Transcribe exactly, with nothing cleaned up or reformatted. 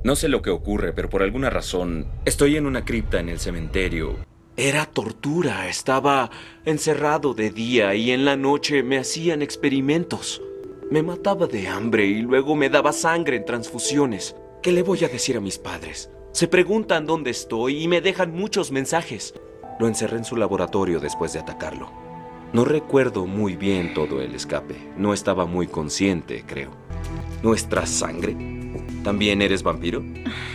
No sé lo que ocurre, pero por alguna razón estoy en una cripta en el cementerio. Era tortura. Estaba encerrado de día y en la noche me hacían experimentos. Me mataba de hambre y luego me daba sangre en transfusiones. ¿Qué le voy a decir a mis padres? Se preguntan dónde estoy y me dejan muchos mensajes. Lo encerré en su laboratorio después de atacarlo. No recuerdo muy bien todo el escape. No estaba muy consciente, creo. ¿Nuestra sangre? ¿También eres vampiro?